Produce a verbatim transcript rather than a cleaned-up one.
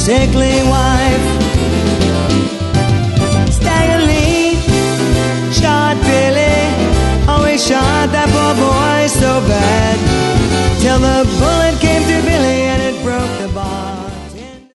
sickly wife. Stagger Lee shot Billy, oh he shot that poor boy so bad, till the bullet